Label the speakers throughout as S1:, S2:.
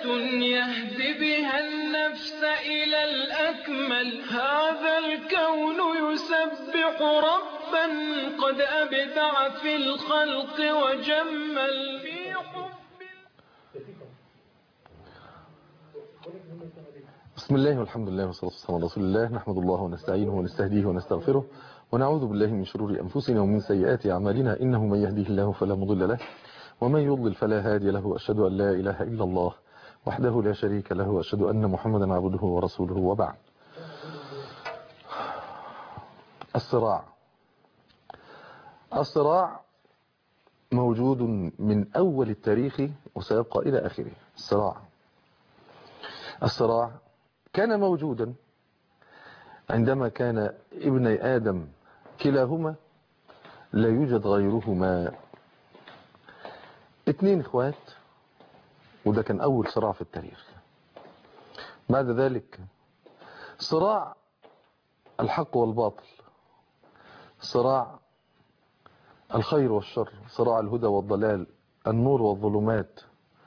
S1: يهدي بها النفس إلى الأكمل. هذا الكون يسبح ربا قد أبدع في الخلق وجمل.
S2: بسم الله والحمد لله والصلاة والسلام على رسول الله. نحمد الله ونستعينه ونستهديه ونستغفره ونعوذ بالله من شرور أنفسنا ومن سيئات أعمالنا. إنه من يهديه الله فلا مضل له ومن يضلل فلا هادي له. وأشهد أن لا إله إلا الله وحده لا شريك له وأشهد أن محمدا عبده ورسوله. وبعد. الصراع موجود من أول التاريخ وسيبقى إلى آخره. الصراع كان موجودا عندما كان ابني آدم كلاهما لا يوجد غيرهما، 2 إخوات، وده كان أول صراع في التاريخ. بعد ذلك صراع الحق والباطل، صراع الخير والشر، صراع الهدى والضلال، النور والظلمات،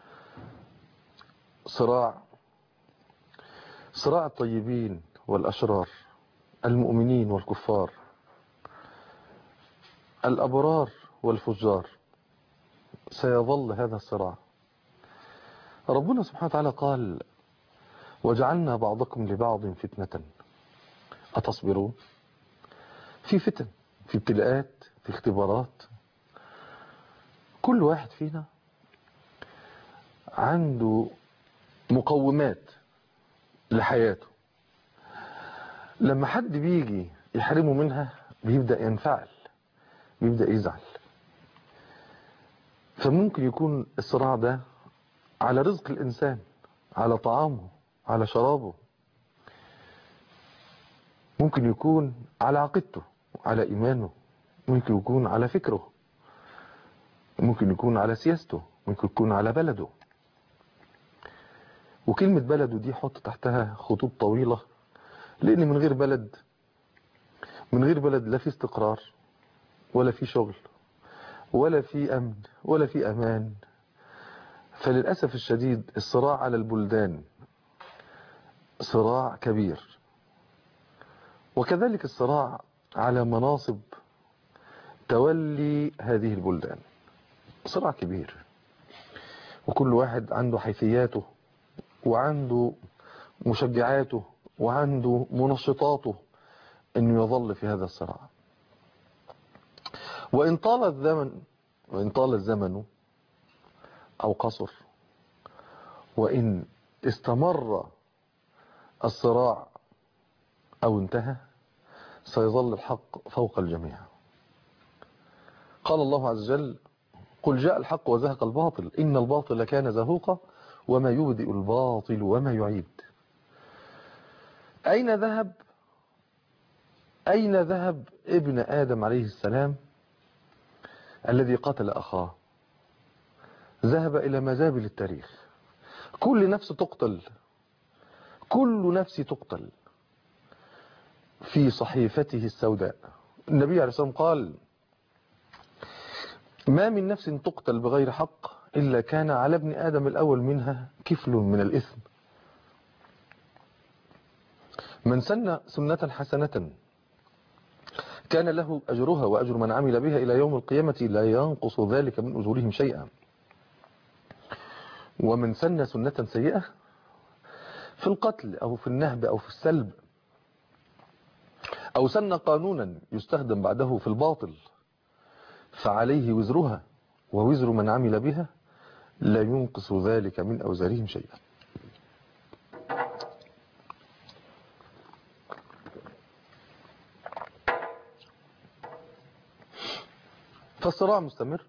S2: صراع الطيبين والأشرار، المؤمنين والكفار، الأبرار والفجار. سيظل هذا الصراع. ربنا سبحانه وتعالى قال: وجعلنا بعضكم لبعض فتنة أتصبرون. في فتن، في ابتلاءات، في اختبارات. كل واحد فينا عنده مقومات لحياته. لما حد بيجي يحرمه منها بيبدأ ينفعل، بيبدأ يزعل. فممكن يكون الصراع ده على رزق الإنسان، على طعامه، على شرابه. ممكن يكون على عقيدته، على إيمانه. ممكن يكون على فكره. ممكن يكون على سياسته. ممكن يكون على بلده. وكلمة بلده دي حط تحتها خطوط طويلة، لأن من غير بلد لا في استقرار ولا في شغل ولا في أمن ولا في أمان. فللأسف الشديد الصراع على البلدان صراع كبير، وكذلك الصراع على مناصب تولي هذه البلدان صراع كبير. وكل واحد عنده حيثياته وعنده مشجعاته وعنده منشطاته انه يظل في هذا الصراع. وإن طال الزمن أو قصر، وإن استمر الصراع أو انتهى، سيظل الحق فوق الجميع. قال الله عز وجل: قل جاء الحق وزهق الباطل إن الباطل كان زهوقا وما يبدئ الباطل وما يعيد. أين ذهب ابن آدم عليه السلام الذي قتل أخاه؟ ذهب إلى مزابل التاريخ. كل نفس تقتل، كل نفس تقتل في صحيفته السوداء. النبي عليه الصلاة والسلام قال: ما من نفس تقتل بغير حق إلا كان على ابن آدم الأول منها كفل من الإثم. من سن سنة حسنة كان له أجرها وأجر من عمل بها إلى يوم القيامة لا ينقص ذلك من أجورهم شيئا. ومن سن سنة سيئة في القتل أو في النهب أو في السلب، أو سن قانونا يستخدم بعده في الباطل، فعليه وزرها ووزر من عمل بها لا ينقص ذلك من أوزارهم شيئا. فالصراع مستمر،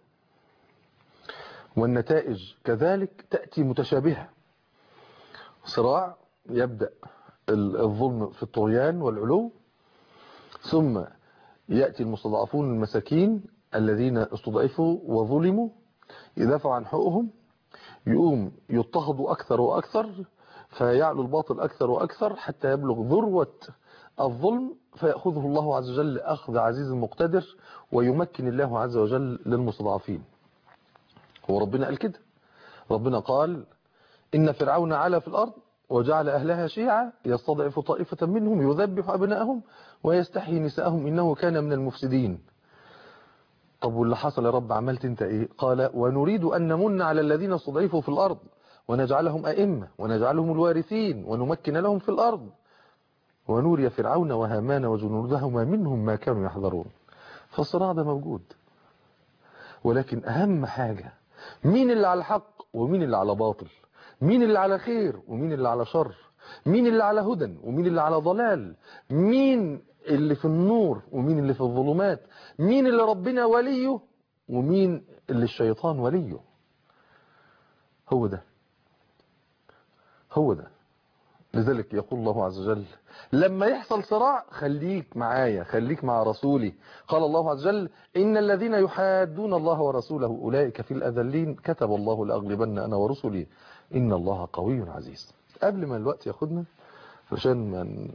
S2: والنتائج كذلك تأتي متشابهة. صراع يبدأ الظلم في الطغيان والعلو، ثم يأتي المستضعفون المساكين الذين استضعفوا وظلموا يدافعوا عن حقوقهم، يقوم يضطهدوا أكثر وأكثر، فيعلو الباطل أكثر وأكثر حتى يبلغ ذروة الظلم، فيأخذه الله عز وجل أخذ عزيز مقتدر، ويمكن الله عز وجل للمستضعفين. هو ربنا قال كده. ربنا قال: إن فرعون علا في الأرض وجعل أهلها شيعا يستضعف طائفة منهم يذبح أبناءهم ويستحيي نساءهم إنه كان من المفسدين. طب واللي حصل يا رب عملت انت ايه؟ قال ونريد أن نمن على الذين استضعفوا في الأرض ونجعلهم أئمة ونجعلهم الوارثين ونمكن لهم في الأرض ونوري فرعون وهامان وجنودهما منهم ما كانوا يحذرون. فالصراع ده موجود، ولكن أهم حاجة مين اللي على حق ومين اللي على باطل، مين اللي على خير ومين اللي على شر، مين اللي على هدى ومين اللي على ضلال، مين اللي في النور ومين اللي في الظلمات، مين اللي ربنا وليه ومين اللي الشيطان وليه. هو ده هو ده. لذلك يقول الله عز وجل لما يحصل صراع خليك معايا، خليك مع رسولي. قال الله عز وجل إن الذين يحادون الله ورسوله أولئك في الأذلين كتب الله لأغلبن أنا ورسلي إن الله قوي عزيز. قبل ما الوقت ياخدنا عشان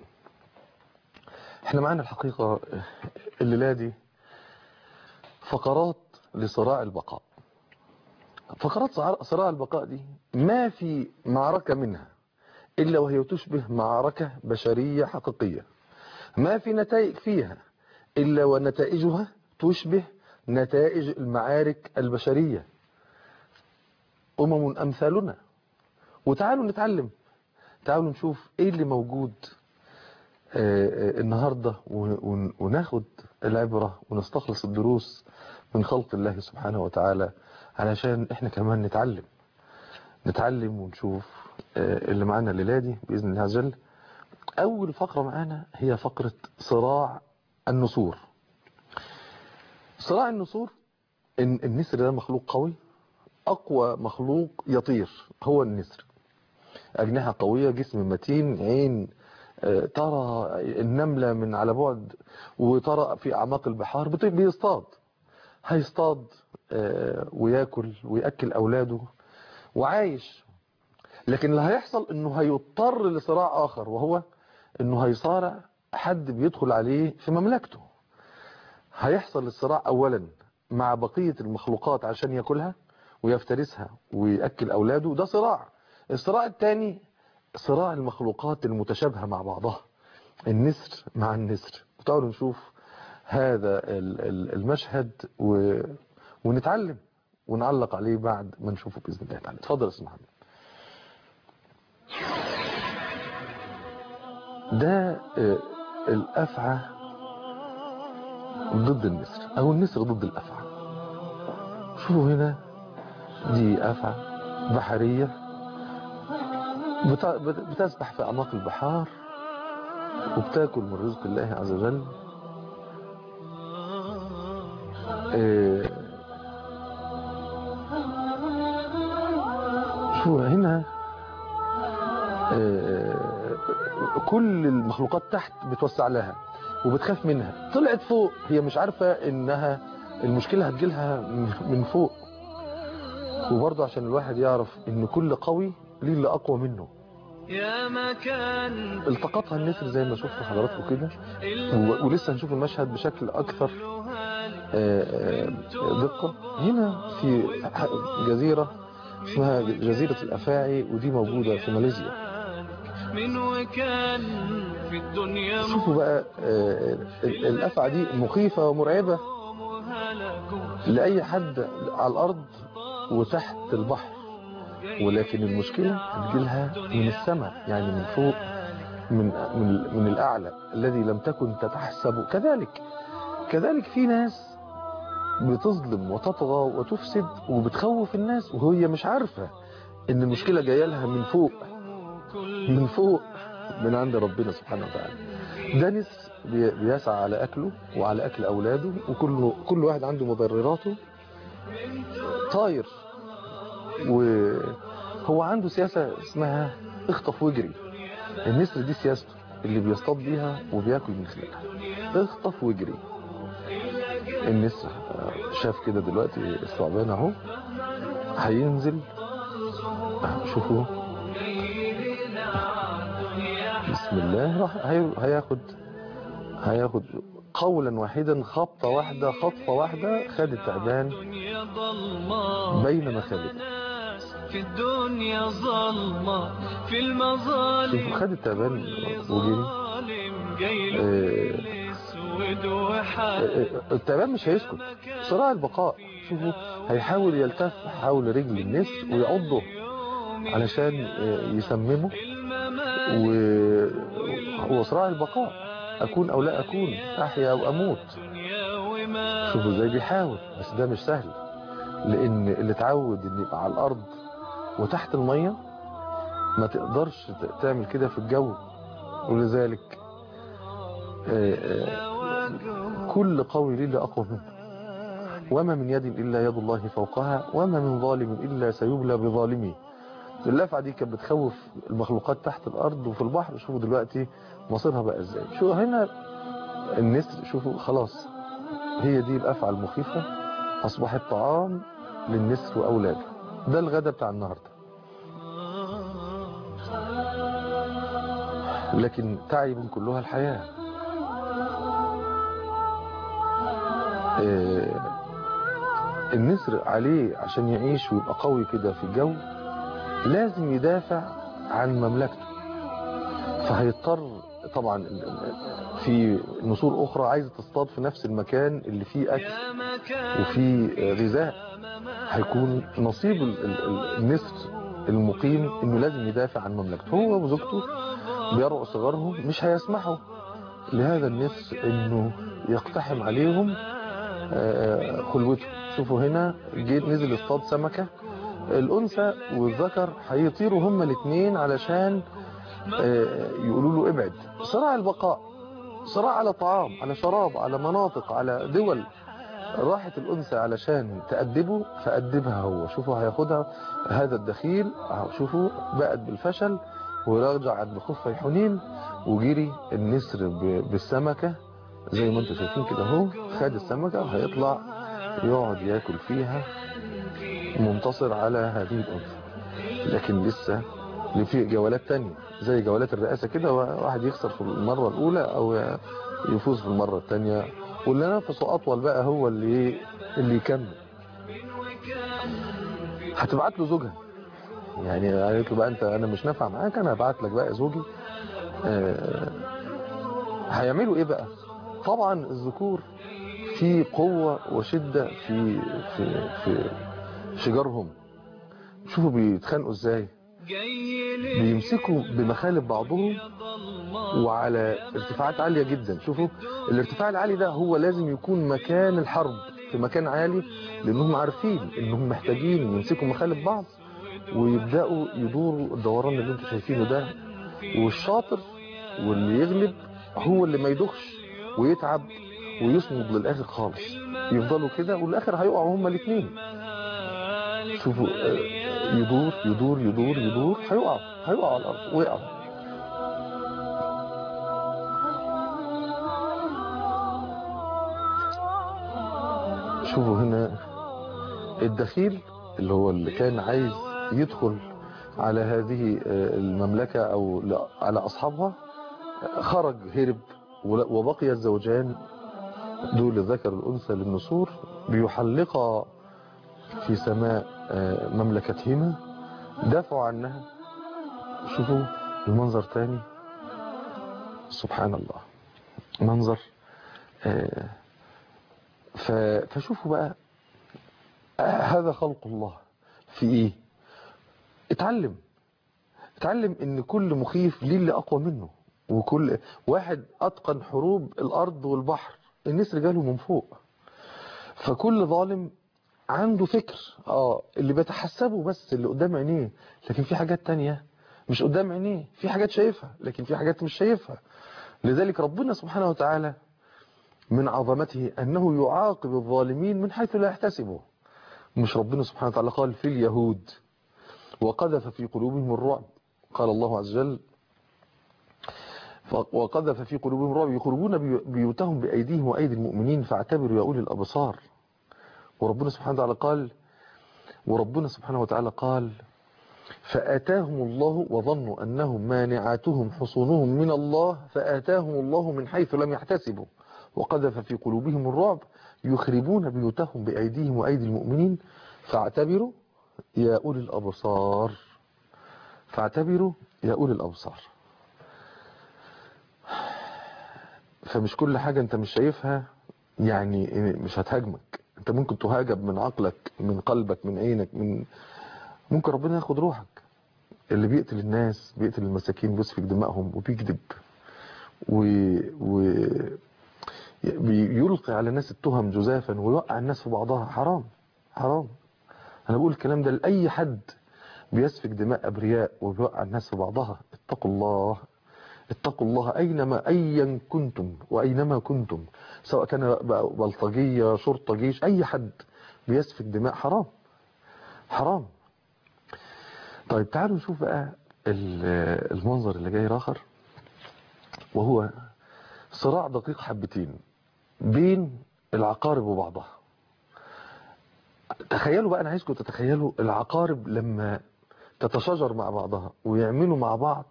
S2: احنا معانا الحقيقة الليلة دي فقرات لصراع البقاء. فقرات صراع البقاء دي ما في معركة منها إلا وهي تشبه معركة بشرية حقيقية، ما في نتائج فيها إلا ونتائجها تشبه نتائج المعارك البشرية. أمم أمثالنا. وتعالوا نتعلم، تعالوا نشوف إيه اللي موجود النهاردة وناخد العبرة ونستخلص الدروس من خلق الله سبحانه وتعالى علشان إحنا كمان نتعلم ونشوف اللي معانا الليلة دي بإذن الله عز وجل. أول فقرة معانا هي فقرة صراع النسور. صراع النسور، النسر ده مخلوق قوي، أقوى مخلوق يطير هو النسر. أجنحة قوية، جسم متين، عين ترى النملة من على بعد وترى في أعماق البحار. بيصطاد، هيصطاد وياكل ويأكل أولاده وعايش. لكن اللي هيحصل انه هيضطر لصراع اخر، وهو انه هيصارع حد بيدخل عليه في مملكته. هيحصل الصراع اولا مع بقية المخلوقات عشان ياكلها ويفترسها ويأكل اولاده، ده صراع. الصراع الثاني صراع المخلوقات المتشابهة مع بعضها، النسر مع النسر. تعالوا نشوف هذا المشهد ونتعلم ونعلق عليه بعد ما نشوفه بإذن الله تعالى. اتفضل يا استاذ محمد. ده الأفعى ضد النسر أو النسر ضد الأفعى. شوفوا هنا، دي أفعى بحرية بتسبح في أعماق البحار وبتاكل من رزق الله عز وجل. شو هنا كل المخلوقات تحت بتوسع لها وبتخاف منها. طلعت فوق، هي مش عارفة انها المشكلة هتجيلها من فوق. وبرضه عشان الواحد يعرف ان كل قوي ليه اللي اقوى منه. التقطها النسر زي ما شفتوا حضراتكم كده، ولسه هنشوف المشهد بشكل اكثر دقة. هنا في جزيرة اسمها جزيرة الأفاعي، ودي موجودة في ماليزيا. شوفوا بقى الأفعى دي مخيفة ومرعبة لأي حد على الأرض وتحت البحر، ولكن المشكلة هتجيلها من السماء، يعني من فوق، من الأعلى الذي لم تكن تتحسب. كذلك في ناس بتظلم وتطغى وتفسد وبتخوف الناس وهي مش عارفة ان المشكلة جاية لها من فوق من عند ربنا سبحانه وتعالى. ده نسر بيسعى على أكله وعلى أكل أولاده، وكل واحد عنده مبرراته. طاير وهو عنده سياسة اسمها اخطف واجري. النسر دي سياسته اللي بيصطاد بيها وبياكل من خلالها، اخطف واجري. النسر شاف كده دلوقتي الثعبان اهو هينزل، شوفوا بسم الله، راح هياخد قولا واحدا، خطفة واحدة خد التعبان بين مخالبه.
S1: في الدنيا ظلمة في المظالم.
S2: شوفوا خد التعبان وجري. التعبان مش هيسكت، صراع البقاء. شوفوا هيحاول يلتف حول رجل النسر ويعضه علشان يسممه، وصراع البقاء، أكون أو لا أكون، أحيا أو أموت. شوفوا ازاي بيحاول، بس ده مش سهل، لأن اللي اتعود إن يبقى على الأرض وتحت المية ما تقدرش تعمل كده في الجو. ولذلك كل قوي لله أقوى منه، وما من يد إلا يد الله فوقها، وما من ظالم إلا سيبلى بظالمه. اللافعة دي كانت بتخوف المخلوقات تحت الأرض وفي البحر. شوفوا دلوقتي مصيرها بقى ازاي. شو هنا النسر، شوفوا خلاص هي دي الأفعى المخيفة، أصبحت طعام للنسر وأولاده. ده الغداء بتاع النهاردة. لكن تعب كلها الحياة. النسر عليه عشان يعيش ويبقى قوي كده في الجو لازم يدافع عن مملكته، فهيضطر طبعا في نسور أخرى عايزة تصطاد في نفس المكان اللي فيه أكل وفيه غذاء. هيكون نصيب النسر المقيم إنه لازم يدافع عن مملكته. هو وزوجته بيرعوا صغارهم، مش هيسمحوا لهذا النسر إنه يقتحم عليهم خلوته. شوفوا هنا نزل يصطاد سمكة، الأنثى والذكر هيطيروا هما الاثنين علشان يقولوا له ابعد. صراع البقاء، صراع على طعام، على شراب، على مناطق، على دول. راحت الأنثى علشان تأدبه فأدبها هو. شوفوا هياخدها هذا الدخيل، شوفوا بقت بالفشل ورجعت بخفي حنين. وجري النسر بالسمكة زي ما انتم شايفين كده اهو، خد السمكة وهيطلع يقعد ياكل فيها منتصر على هذه الأنثى. لكن لسه في جولات تانية زي جولات الرئاسة كده، واحد يخسر في المرة الأولى أو يفوز في المرة التانية، واللي نفسه أطول بقى هو اللي يكمل. هتبعت له زوجها، يعني قالت له بقى أنا مش نافع معاك، أنا هبعت لك بقى زوجي. هيعملوا إيه بقى؟ طبعا الذكور في قوة وشدة في شجارهم. شوفوا بيتخانقوا ازاي، بيمسكوا بمخالب بعضهم وعلى ارتفاعات عالية جدا. شوفوا الارتفاع العالي ده هو لازم يكون مكان الحرب، في مكان عالي، لانهم عارفين انهم محتاجين يمسكوا مخالب بعض ويبدأوا يدوروا الدوران اللي انتم شايفينه ده. والشاطر واللي يغلب هو اللي ما يدخش ويتعب ويصمد للآخر خالص. يفضلوا كده والاخر هيقعوا هما الاثنين. شوفوا يدور يدور يدور يدور، هيقعوا على الارض، وقعوا. شوفوا هنا الدخيل اللي كان عايز يدخل على هذه المملكة او على اصحابها، خرج هرب، وبقي الزوجان دول الذكر الانثى للنسور بيحلقا في سماء مملكتهما، دافعوا عنها. شوفوا المنظر تاني، سبحان الله، منظر. فشوفوا بقى هذا خلق الله في ايه. اتعلم ان كل مخيف ليه اللي اقوى منه، وكل واحد اتقن حروب الارض والبحر النسر جاله من فوق. فكل ظالم عنده فكر اللي بيتحسبه بس اللي قدام عينيه، لكن في حاجات تانية مش قدام عينيه، في حاجات شايفها لكن في حاجات مش شايفها. لذلك ربنا سبحانه وتعالى من عظمته أنه يعاقب الظالمين من حيث لا يحتسبه. مش ربنا سبحانه وتعالى قال في اليهود وقذف في قلوبهم الرعب، قال الله عز وجل وقذف في قلوبهم الرعب يخربون بيوتهم بأيديهم وأيدي المؤمنين فاعتبروا يا أولي الأبصار. وربنا سبحانه وتعالى قال فآتاهم الله وظنوا أنهم مانعاتهم حصونهم من الله فآتاهم الله من حيث لم يحتسبوا وقذف في قلوبهم الرعب يخربون بيوتهم بأيديهم وأيدي المؤمنين فاعتبروا يا أولي الأبصار، فاعتبروا يا أولي الأبصار. فمش كل حاجة انت مش شايفها يعني مش هتهاجمك، انت ممكن تهاجم من عقلك، من قلبك، من عينك، ممكن ربنا ياخد روحك. اللي بيقتل الناس، بيقتل المساكين، بيسفك دمائهم وبيكذب و... بيلقي على الناس التهم جزافا ويوقع الناس في بعضها. حرام، حرام. انا بقول الكلام ده لأي حد بيسفك دماء أبرياء وبيوقع الناس في بعضها. اتقوا الله، اتقوا الله أيا كنتم وأينما كنتم، سواء كان بلطجية، شرطة، جيش، أي حد بيسفك دماء حرام، حرام. طيب تعالوا نشوف بقى المنظر اللي جاي آخر، وهو صراع دقيق حبتين بين العقارب وبعضها. تخيلوا بقى، أنا عايزكم تتخيلوا العقارب لما تتشاجر مع بعضها ويعملوا مع بعض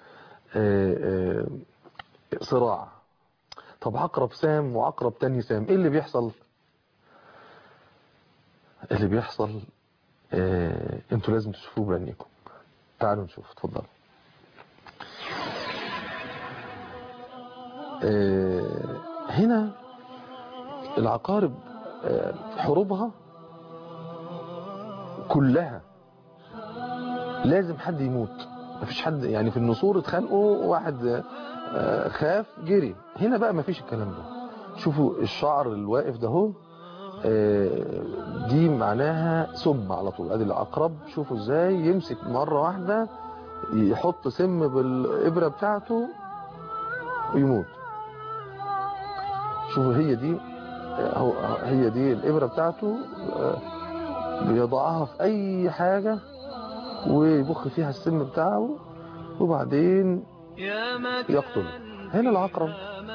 S2: صراع. طب عقرب سام وعقرب تاني سام، ايه اللي بيحصل؟ اللي بيحصل انتوا لازم تشوفوه بعينيكم. تعالوا نشوف، اتفضلوا. هنا العقارب حروبها كلها لازم حد يموت، مفيش حد يعني. في النسور اتخانقوا، واحد خاف جري. هنا بقى مفيش الكلام ده. شوفوا الشعر الواقف ده هو، دي معناها سم على طول. ادي العقرب، شوفوا ازاي يمسك مرة واحدة يحط سم بالإبرة بتاعته ويموت. شوفوا هي دي، هي دي الإبرة بتاعته، بيضعها في أي حاجة ويبخ فيها السم بتاعه وبعدين يقتل. هنا العقرب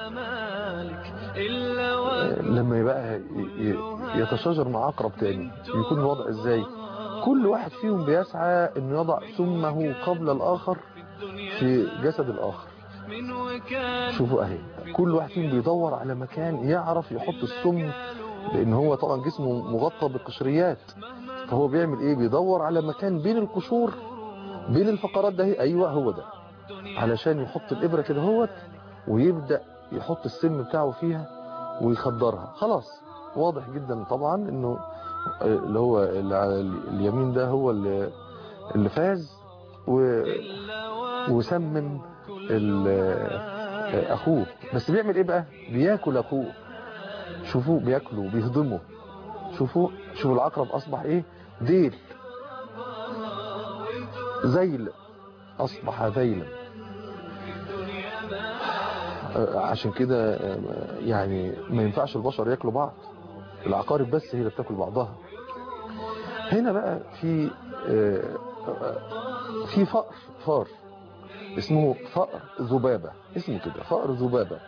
S2: لما يبقى يتشاجر مع عقرب تاني يكون الوضع ازاي؟ كل واحد فيهم بيسعى انه يضع سمه قبل الاخر في جسد الاخر. شوفوا اهي، كل واحد فيهم بيدور على مكان يعرف يحط السم، لان هو طبعا جسمه مغطى بالقشريات. فهو بيعمل ايه؟ بيدور على مكان بين القشور، بين الفقرات ده. ايوه هو ده، علشان يحط الابره كده هوت ويبدا يحط السم بتاعه فيها ويخدرها. خلاص واضح جدا طبعا انه اللي هو اللي على اليمين ده هو اللي فاز وسمم اخوه. بس بيعمل ايه بقى؟ بياكل اخوه. شوفوا بياكله بيهضمه. شوفوا العقرب اصبح ايه؟ ديل، ذيل، اصبح ذيلا. عشان كده يعني ما ينفعش البشر ياكلوا بعض، العقارب بس هي اللي بتاكل بعضها. هنا بقى في فار اسمه فأر ذبابة، اسمه كده فأر ذبابة.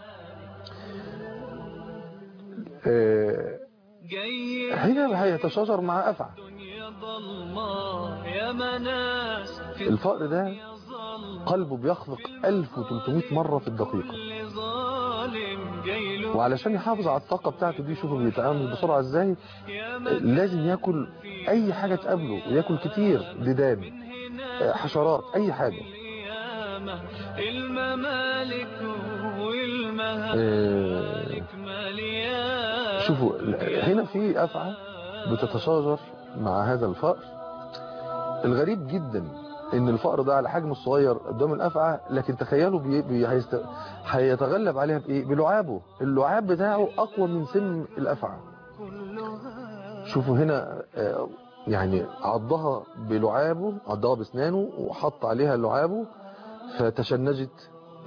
S2: هنا هيتشاجر مع أفعى. الفأر ده قلبه بيخفق 1300 مرة في الدقيقة، وعلشان يحافظ على الطاقة بتاعته دي، شوفوا بيتعامل بسرعة ازاي. لازم ياكل اي حاجة تقابله، وياكل كتير، ديدان، حشرات، اي حاجة. شوفوا هنا في أفعى بتتشاجر مع هذا الفأر. الغريب جدا ان الفأر ده على حجمه الصغير قدام الأفعى، لكن تخيلوا هيتغلب عليها بايه؟ بلعابه. اللعاب بتاعه اقوى من سم الأفعى. شوفوا هنا يعني عضها بلعابه، عضها باسنانه وحط عليها لعابه فتشنجت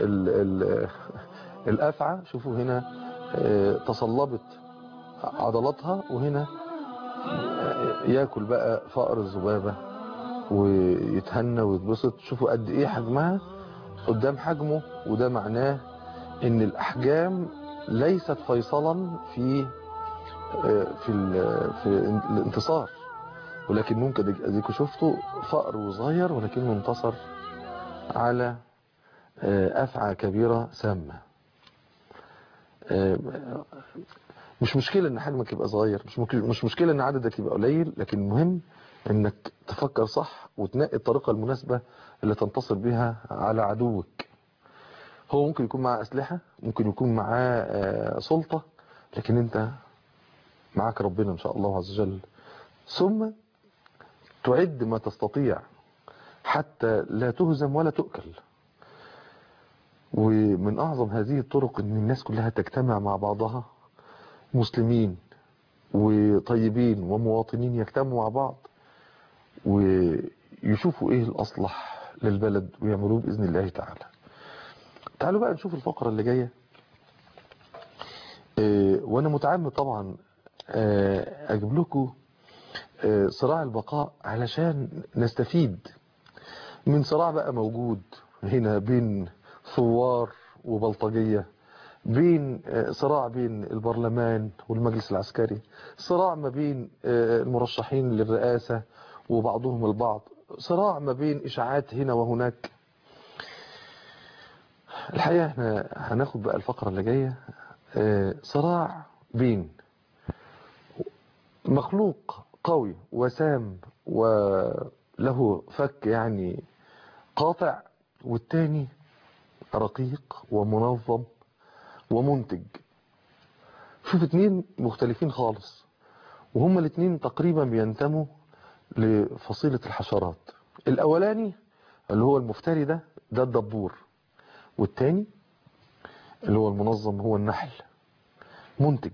S2: الأفعى. شوفوا هنا تصلبت عضلاتها، وهنا ياكل بقى فأر الذبابة ويتهنى ويتبسط. شوفوا قد ايه حجمها قدام حجمه، وده معناه ان الأحجام ليست فيصلا في الانتصار، ولكن ممكن اديكوا شفتوا فأر وصغير ولكنه انتصر على أفعى كبيرة سامة. مش مشكلة ان حجمك يبقى صغير، مش مشكلة ان عددك يبقى قليل، لكن المهم انك تفكر صح وتنقي الطريقة المناسبة اللي تنتصر بها على عدوك. هو ممكن يكون معاه أسلحة، ممكن يكون معاه سلطة، لكن انت معاك ربنا إن شاء الله عز وجل. ثم تعد ما تستطيع حتى لا تهزم ولا تؤكل. ومن أعظم هذه الطرق أن الناس كلها تجتمع مع بعضها، مسلمين وطيبين ومواطنين يجتمعوا مع بعض ويشوفوا إيه الأصلح للبلد ويعملوه بإذن الله تعالى. تعالوا بقى نشوف الفقرة اللي جاية. وأنا متعمد طبعا أجيب لكم صراع البقاء علشان نستفيد من صراع بقى موجود هنا بين ثوار وبلطجية، بين صراع بين البرلمان والمجلس العسكري، صراع ما بين المرشحين للرئاسة وبعضهم البعض، صراع ما بين إشاعات هنا وهناك. الحقيقة احنا هناخد بقى الفقرة اللي جاية صراع بين مخلوق قوي وسام وله فك يعني قاطع، والتاني رقيق ومنظم ومنتج. شوف اتنين مختلفين خالص، وهما الاتنين تقريبا بينتموا لفصيلة الحشرات. الاولاني اللي هو المفتري ده الدبور، والتاني اللي هو المنظم هو النحل منتج.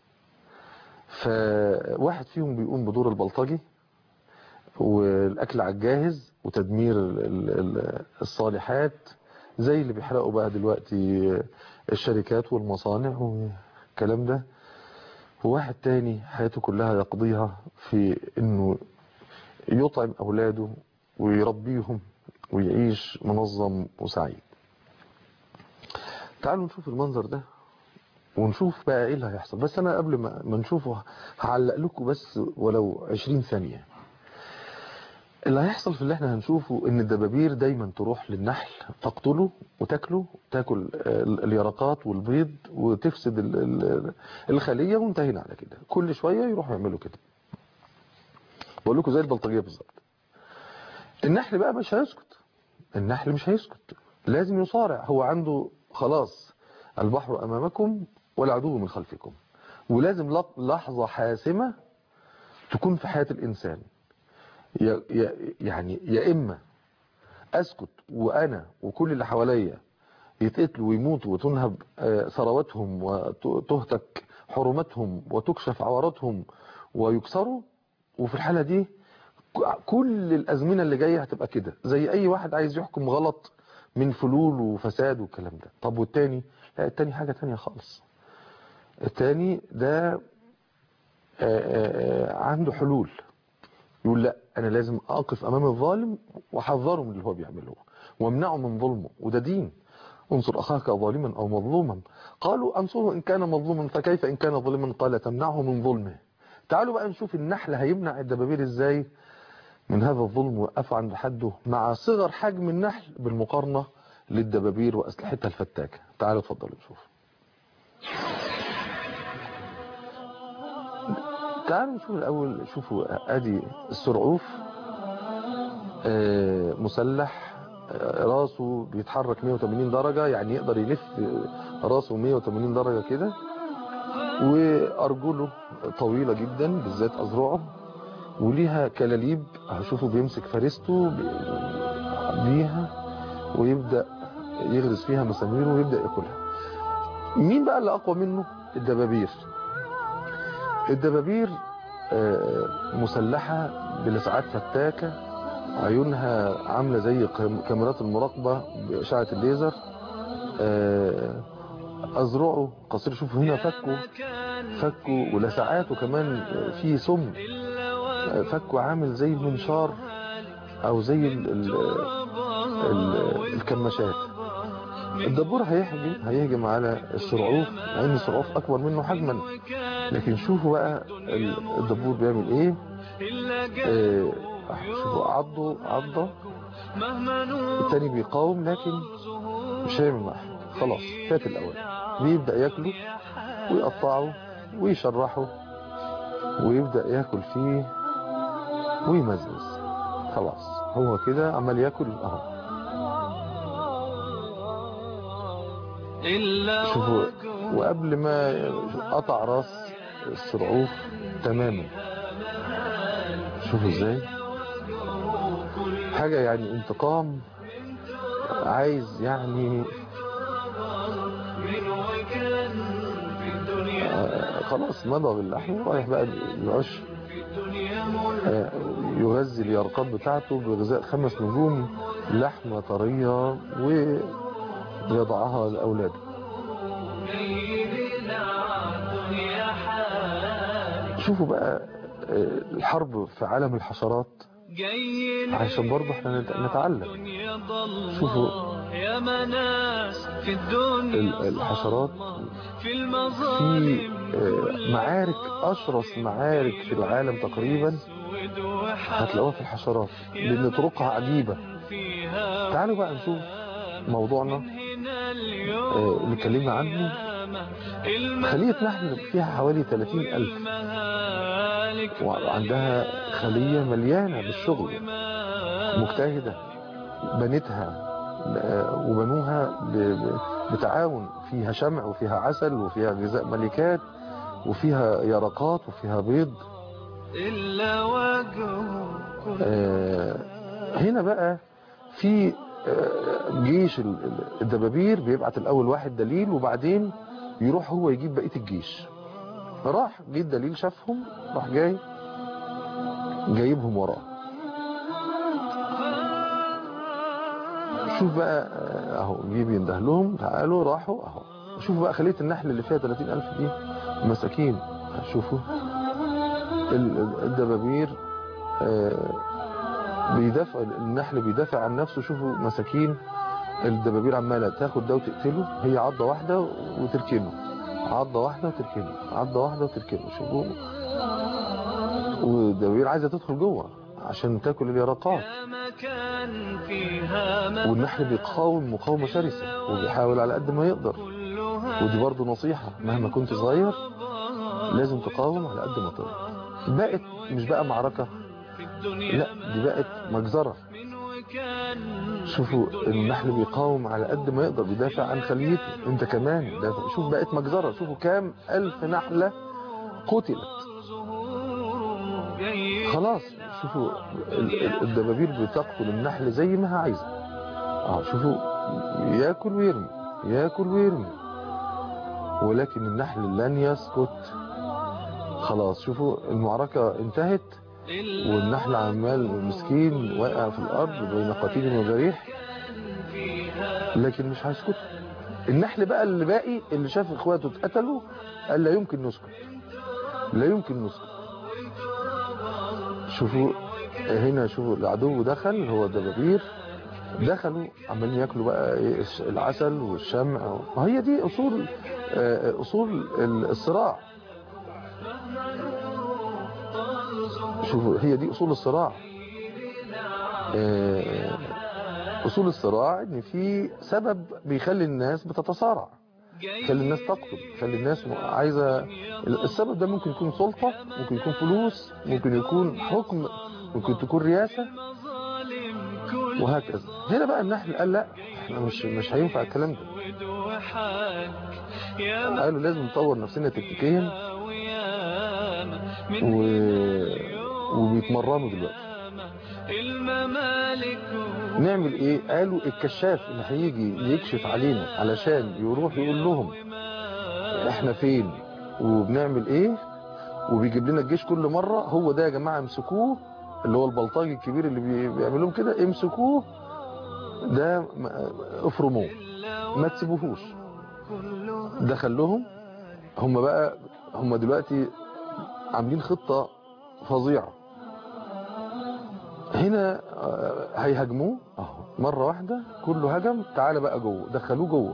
S2: فواحد فيهم بيقوم بدور البلطجي والاكل على الجاهز وتدمير الصالحات زي اللي بيحرقوا بقى دلوقتي الشركات والمصانع والكلام ده. وواحد تاني حياته كلها يقضيها في انه يطعم اولاده ويربيهم ويعيش منظم وسعيد. تعالوا نشوف المنظر ده ونشوف بقى ايه اللي هيحصل. بس انا قبل ما نشوفه هعلق لكم بس ولو 20 ثانية. اللي هيحصل في اللي احنا هنشوفه ان الدبابير دايما تروح للنحل تقتله وتاكله، تاكل اليرقات والبيض وتفسد الخلية، وانتهينا على كده. كل شوية يروحوا يعملوا كده. بقول لكم زي البلطجية بالظبط. النحل بقى مش هيسكت، النحل مش هيسكت، لازم يصارع. هو عنده خلاص البحر امامكم والعدو من خلفكم، ولازم لحظة حاسمة تكون في حياة الانسان. يعني يا اما اسكت وانا وكل اللي حواليا يتقتلوا ويموتوا وتنهب ثرواتهم وتهتك حرماتهم وتكشف عوراتهم ويكسروا، وفي الحالة دي كل الازمنة اللي جاية هتبقى كده، زي اي واحد عايز يحكم غلط من فلول وفساد والكلام ده. طب والتاني؟ لا، التاني حاجة تانية خالص. التاني ده عنده حلول. يقول لا، انا لازم اقف امام الظالم واحذره من اللي هو بيعمله وامنعه من ظلمه، وده دين. انصر اخاك ظالما او مظلوما، قالوا انصره ان كان مظلوما فكيف ان كان ظالما، قال تمنعه من ظلمه. تعالوا بقى نشوف النحل هيمنع الدبابير ازاي من هذا الظلم وقفوا عند حده مع صغر حجم النحل بالمقارنة للدبابير واسلحتها الفتاكة. تعالوا اتفضلوا نشوف. تعالوا نشوف الاول. شوفوا ادي السرعوف مسلح، راسه بيتحرك 180 درجة، يعني يقدر يلف راسه 180 درجة كده، وارجله طويلة جدا بالذات اذرعه، وليها كلاليب. هشوفه بيمسك فريسته بيها ويبدأ يغرس فيها مساميره ويبدأ ياكلها. مين بقى اللي اقوى منه؟ الدبابير. الدبابير مسلحة بلسعات فتاكة، عيونها عاملة زي كاميرات المراقبة بإشعة الليزر، أذرعه قصير. شوفوا هنا فكه ولسعاته كمان فيه سم. فكه عامل زي المنشار أو زي الكماشات. الدبور هيهجم على السرعوف، مع ان السرعوف اكبر منه حجما، لكن شوفوا بقى الدبور بيعمل ايه. شوفوا عضه. التاني بيقاوم لكن مش هيعمل معاه حاجه، خلاص فات الاول. بيبدأ ياكله ويقطعه ويشرحه ويبدأ ياكل فيه ويمزمز. خلاص هو كده عمال ياكل اهو. شوفوا، وقبل ما قطع راس الصرعوف تماما. شوفوا ازاي حاجة يعني انتقام، عايز يعني خلاص مضغ اللحم رايح بقى العش يغذي اليرقات بتاعته بغذاء 5 نجوم لحمة طرية ويضعها لأولاده. شوفوا بقى الحرب في عالم الحشرات عشان برضه احنا نتعلم. شوفوا الحشرات في معارك، أشرس معارك في العالم تقريبا هتلاقوها في الحشرات لأن طرقها عجيبة. تعالوا بقى نشوف موضوعنا اللي اتكلمنا عنه. خلية نحل فيها حوالي 30,000 وعندها خلية مليانة بالشغل، مجتهدة، بنتها وبنوها بتعاون، فيها شمع وفيها عسل وفيها غذاء ملكات وفيها يرقات وفيها بيض. هنا بقى في جيش الدبابير بيبعت الأول واحد دليل وبعدين يروح هو يجيب بقية الجيش. راح جه الدليل شافهم، راح جايبهم وراه. شوف بقى اهو جيب ينده لهم تعالوا، راحوا اهو. شوفوا بقى خلية النحل اللي فيها 30,000 دي مساكين. شوفوا الدبابير بيدافع، النحل بيدافع عن نفسه. شوفوا مساكين الدبابير عمالة تاخد ده وتقتله، هي عضة واحدة وتركنه، عضة واحدة وتركنه، عضة واحدة وتركنه. شوفوا والدبابير عايزة تدخل جوه عشان تاكل اليرقات، والنحل بيقاوم مقاومة شرسة وبيحاول على قد ما يقدر. ودي برضو نصيحة، مهما كنت صغير لازم تقاوم على قد ما تقدر. بقت مش بقى معركة، لا دي بقت مجزرة. شوفوا النحل بيقاوم على قد ما يقدر، بيدافع عن خليته، انت كمان دافع. شوف بقت مجزرة. شوفوا كام 1000 نحلة قتلت. خلاص شوفوا الدبابير بتقتل النحل زي ما هي عايزة. شوفوا ياكل ويرمي، ياكل ويرمي، ولكن النحل لن يسكت. خلاص شوفوا المعركة انتهت والنحل عمال مسكين واقع في الأرض بين قتيل وجريح، لكن مش هيسكت. النحل بقى اللي باقي اللي شاف اخواته اتقتلوا قال لا يمكن نسكت، لا يمكن نسكت. شوفوا هنا، شوفوا العدو دخل، هو الدبابير دخلوا عمالين ياكلوا بقى العسل والشمع. وهي دي اصول الصراع. شوفوا هي دي اصول الصراع. اصول الصراع ان في سبب بيخلي الناس بتتصارع، يخلي الناس تقتل، يخلي الناس عايزة. السبب ده ممكن يكون سلطة، ممكن يكون فلوس، ممكن يكون حكم، ممكن تكون رياسة، وهكذا. هنا بقى النحل قال لا احنا مش هينفع الكلام ده. قالوا لازم نطور نفسنا تكتيكيا وبيتمرنوا دلوقتي. نعمل ايه؟ قالوا الكشاف اللي هيجي يكشف علينا علشان يروح يقول لهم احنا فين وبنعمل ايه وبيجيب لنا الجيش كل مرة، هو ده يا جماعة امسكوه، اللي هو البلطجي الكبير اللي بيعملهم كده، امسكوه ده افرموه ما تسيبوهوش. دخلهم هم دلوقتي عاملين خطة فظيعة. هنا هيهاجموه اهو مرة واحدة، كله هجم، تعالى بقى جوه، دخلوه جوه.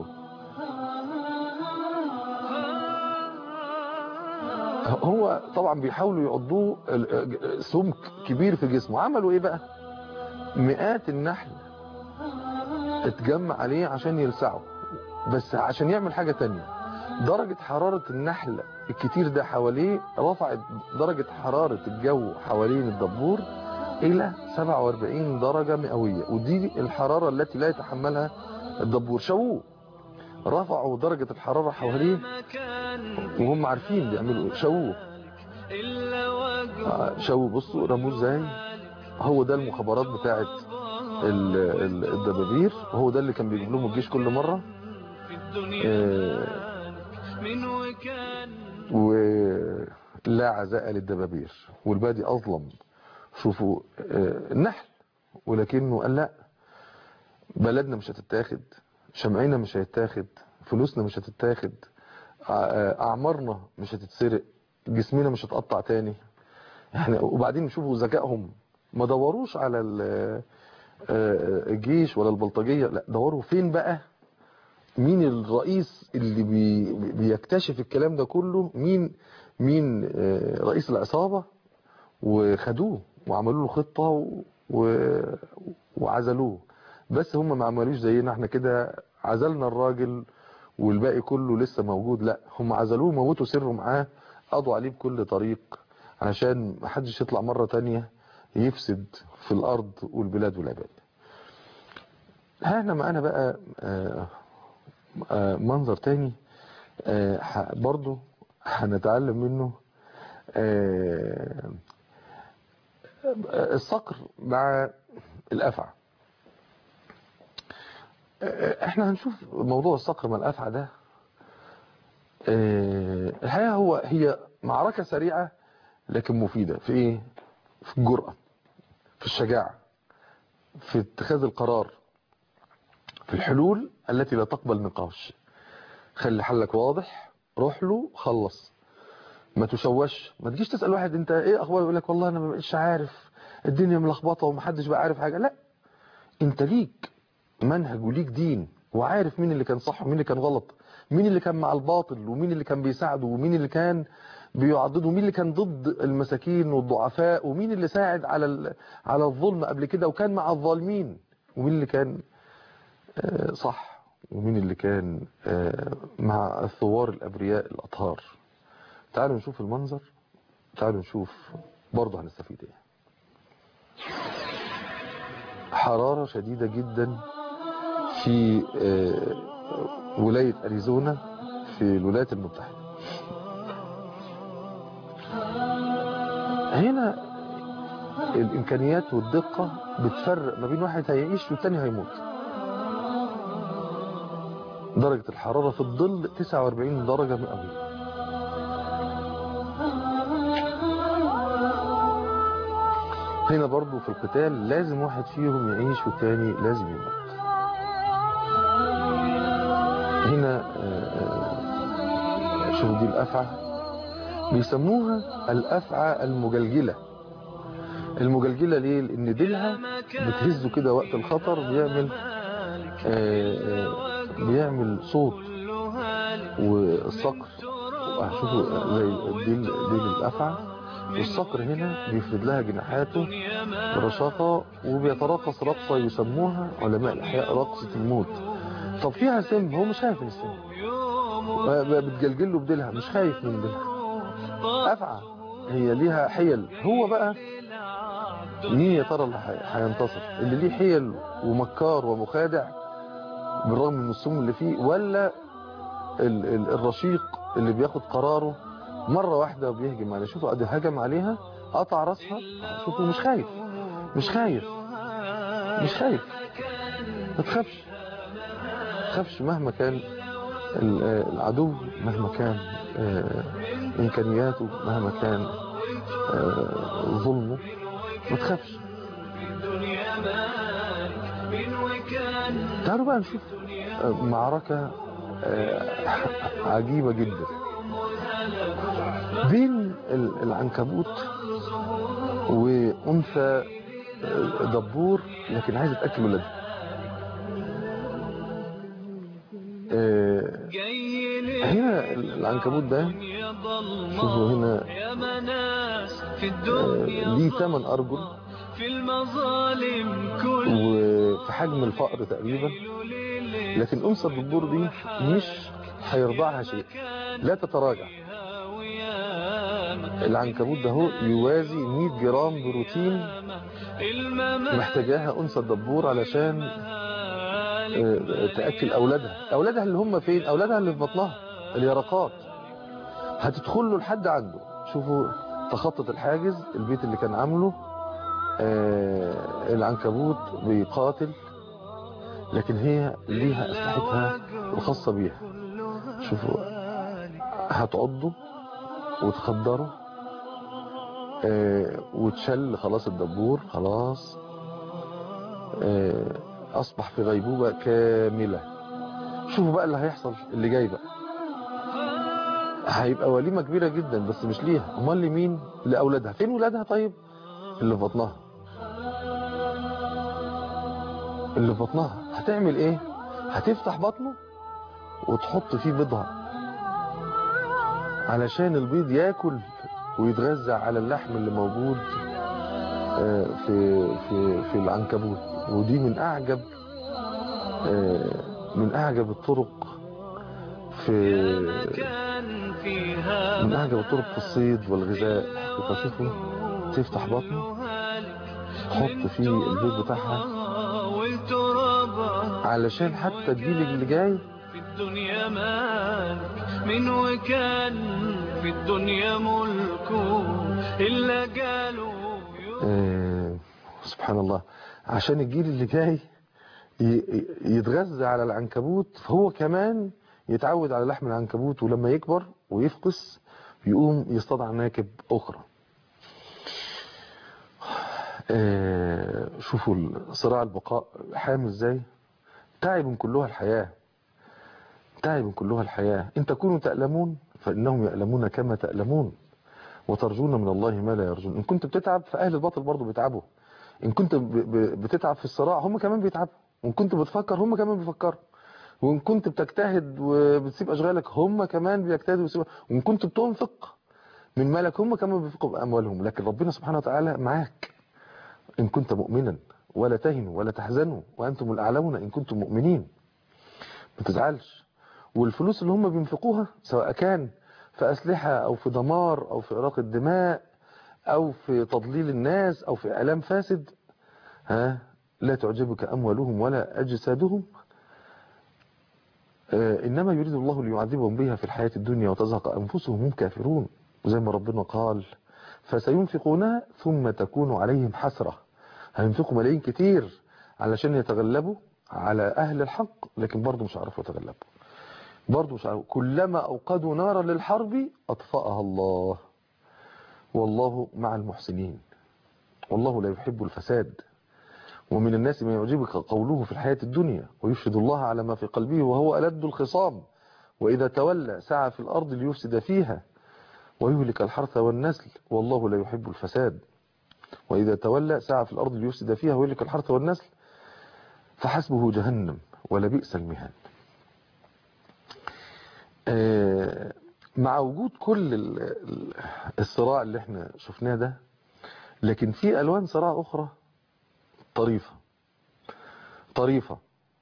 S2: هو طبعا بيحاولوا يعضوه سمك كبير في جسمه. عملوا ايه بقى؟ مئات النحل اتجمع عليه عشان يلسعه، بس عشان يعمل حاجة تانية. درجة حرارة النحل الكتير ده حواليه رفعت درجة حرارة الجو حوالين الدبور إلى 47 درجة مئوية، ودي الحرارة التي لا يتحملها الدبور. شووه، رفعوا درجة الحرارة حواليه وهم عارفين بيعملوا ايه. شووه، شووه. بصوا رموه ازاي. هو ده المخابرات بتاعت الدبابير، وهو ده اللي كان بيجيب لهم الجيش كل مرة. ولا عزاء للدبابير، والبادي أظلم. شوفوا النحل، ولكنه قال لا، بلدنا مش هتتاخد، شمعنا مش هيتاخد، فلوسنا مش هتتاخد، أعمارنا مش هتتسرق، جسمنا مش هتقطع تاني. احنا وبعدين نشوفوا ذكائهم، ما دوروش على الجيش ولا البلطجية، لا دوروا فين بقى، مين الرئيس اللي بيكتشف الكلام ده كله، مين رئيس العصابة، وخدوه وعملوا له خطة وعزلوه. بس هم ما عملوش زينا احنا كده، عزلنا الراجل والباقي كله لسه موجود. لا، هم عزلوه، موتوا سره معاه، قضوا عليه بكل طريق علشان ما حدش يطلع مرة تانية يفسد في الأرض والبلاد والعباد. هنا معانا بقى منظر تاني برضو هنتعلم منه، الصقر مع الأفعى. احنا هنشوف موضوع الصقر مع الأفعى ده. الحقيقة هي معركة سريعة لكن مفيدة في ايه؟ في الجرأة، في الشجاعة، في اتخاذ القرار، في الحلول التي لا تقبل نقاش. خلي حلك واضح، روح له، خلص، ما تشوش. ما تجيش تسأل واحد انت ايه اخبار، يقول لك والله انا ما بقتش عارف، الدنيا ملخبطه ومحدش بقى عارف حاجه. لا، انت ليك منهج وليك دين، وعارف مين اللي كان صح ومين اللي كان غلط، مين اللي كان مع الباطل ومين اللي كان بيساعده، ومين اللي كان بيعضده، ومين اللي كان ضد المساكين والضعفاء، ومين اللي ساعد على الظلم قبل كده وكان مع الظالمين، ومين اللي كان صح، ومين اللي كان مع الثوار الأبرياء الأطهار. تعالوا نشوف المنظر، تعالوا نشوف برضه هنستفيد ايه. حرارة شديدة جدا في ولاية أريزونا في الولايات المتحدة. هنا الإمكانيات والدقة بتفرق ما بين واحد هيعيش والتاني هيموت. درجة الحرارة في الظل 49 درجة مئوية. هنا برضو في القتال لازم واحد فيهم يعيش والتاني لازم يموت. هنا شوفوا دي الأفعى، بيسموها الأفعى المجلجلة. المجلجلة ليه؟ لأن ديلها بتهزه كده وقت الخطر، بيعمل صوت. والصقر شوفوا زي ديل الأفعى، والصقر هنا بيفرد لها جناحاته برشاقة وبيتراقص رقصة يسموها علماء الأحياء رقصة الموت. طب فيها سم، هو مش خايف من السم، بتجلجل له بديلها، مش خايف من ديلها. أفعى هي ليها حيل. هو بقى مين يا ترى اللي هينتصر؟ اللي ليه حيل ومكار ومخادع بالرغم من السم اللي فيه، ولا الرشيق اللي بياخد قراره مرة واحدة وبيهجم عليها؟ شوفوا ادي هجم عليها، قطع راسها. شوفوا مش خايف، مش خايف، مش خايف. ما تخافش مهما كان العدو، مهما كان إمكانياته، مهما كان ظلمه، ما تخافش. تعالوا بقى نشوف معركة عجيبة جدا بين العنكبوت وأنثى دبور لكن عايزة تأكل ولادها. هنا العنكبوت ده شوفوا هنا ليه 8 أرجل وفي حجم الفأر تقريبا، لكن أنثى الدبور دي مش هيرضعها شيء، لا تتراجع. العنكبوت ده هو يوازي 100 جرام بروتين محتاجاها أنثى الدبور علشان تأكل أولادها اللي هم فين؟ أولادها اللي في بطنها، اليرقات. هتدخل له لحد عنده. شوفوا تخطط الحاجز، البيت اللي كان عامله العنكبوت بيقاتل، لكن هي ليها أسلحتها الخاصة بيها. شوفوا هتعضه وتخدره وتشل. خلاص الدبور خلاص أصبح في غيبوبة كاملة. شوفوا بقى اللي هيحصل اللي جاي بقى. هيبقى وليمة كبيرة جدا، بس مش ليها، امال لمين؟ لأولادها. فين ولادها طيب؟ اللي في بطنها. اللي في بطنها هتعمل ايه؟ هتفتح بطنه وتحط فيه بيضها علشان البيض ياكل ويتغذى على اللحم اللي موجود في العنكبوت. ودي من اعجب الطرق في الصيد والغذاء. شوفوا تفتح بطنه تحط فيه البيض بتاعها علشان حتى الجيل اللي جاي
S1: في الدنيا مالك من وكان في الدنيا ملكه إلا قالوا
S2: سبحان الله، عشان الجيل اللي جاي يتغذى على العنكبوت، فهو كمان يتعود على لحم العنكبوت، ولما يكبر ويفقس يقوم يصطاد عناكب أخرى. شوفوا صراع البقاء حامل ازاي. تعب كلها الحياة، تعب كلها الحياة. إن تكونوا تألمون فإنهم يألمون كما تألمون وترجون من الله ما لا يرجون. إن كنت بتتعب فأهل الباطل برضو بيتعبوا. إن كنت بتتعب في الصراع هم كمان بيتعبوا. وإن كنت بتفكر هم كمان بيفكروا. وإن كنت بتجتهد وبتسيب أشغالك هم كمان بيجتهدوا ويسيبوا. وإن كنت بتنفق من مالك هم كمان بينفقوا بأموالهم. لكن ربنا سبحانه وتعالى معاك إن كنت مؤمنا، ولا تهنوا ولا تحزنوا وأنتم الأعلون إن كنتم مؤمنين. ما تزعلش. والفلوس اللي هم بينفقوها سواء كان في أسلحة أو في دمار أو في إراقة الدماء أو في تضليل الناس أو في إعلام فاسد، لا تعجبك أموالهم ولا أجسادهم، إنما يريد الله ليعذبهم بها في الحياة الدنيا وتزهق أنفسهم هم كافرون. وزي ما ربنا قال فسينفقونها ثم تكون عليهم حسرة. هينفقوا ملايين كتير علشان يتغلبوا على أهل الحق، لكن برضو مش عارفوا يتغلبوا. برضو مش عارفوا. كلما أوقدوا نارا للحرب أطفأها الله والله مع المحسنين والله لا يحب الفساد. ومن الناس من يعجبك قوله في الحياة الدنيا ويشهد الله على ما في قلبه وهو ألد الخصام وإذا تولى سعى في الأرض ليفسد فيها ويهلك الحرث والنسل والله لا يحب الفساد. وإذا تولى سعى في الأرض ليفسد فيها ويهلك الحرث والنسل فحسبه جهنم ولبئس المهاد. مع وجود كل الصراع اللي احنا شفناه ده، لكن في ألوان صراع أخرى طريفة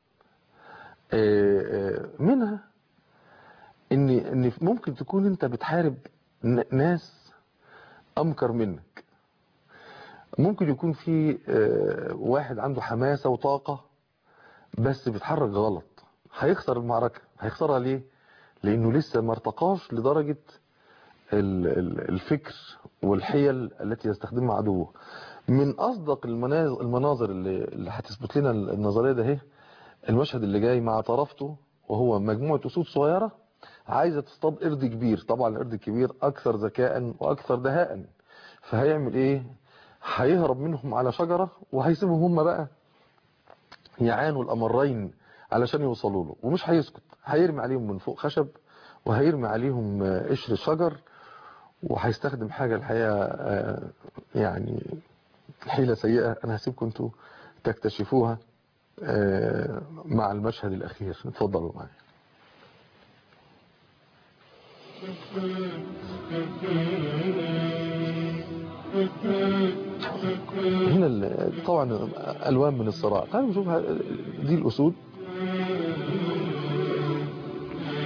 S2: منها ان ممكن تكون انت بتحارب ناس أمكر منك. ممكن يكون في واحد عنده حماسة وطاقة بس بيتحرك غلط، هيخسر المعركة. هيخسرها ليه؟ لأنه لسه ما ارتقاش لدرجة الفكر والحيل التي يستخدمها عدوه. من أصدق المناظر اللي هتثبت لنا النظرية ده هي المشهد اللي جاي مع طرفته، وهو مجموعة أسود صغيرة عايزة تصطاد قرد كبير. طبعا القرد الكبير أكثر ذكاء وأكثر دهاء، فهيعمل إيه؟ هيهرب منهم على شجرة وهيسيبهم هم بقى يعانوا الأمرين علشان يوصلوا له، ومش هيسكت. هيرمي عليهم من فوق خشب وهيرمي عليهم قشر شجر، وهيستخدم حاجة الحقيقة يعني حيلة سيئة. أنا هسيبكم انتوا تكتشفوها مع المشهد الأخير. اتفضلوا معي. هنا طبعا ألوان من الصراع. تعالوا نشوف دي الأسود.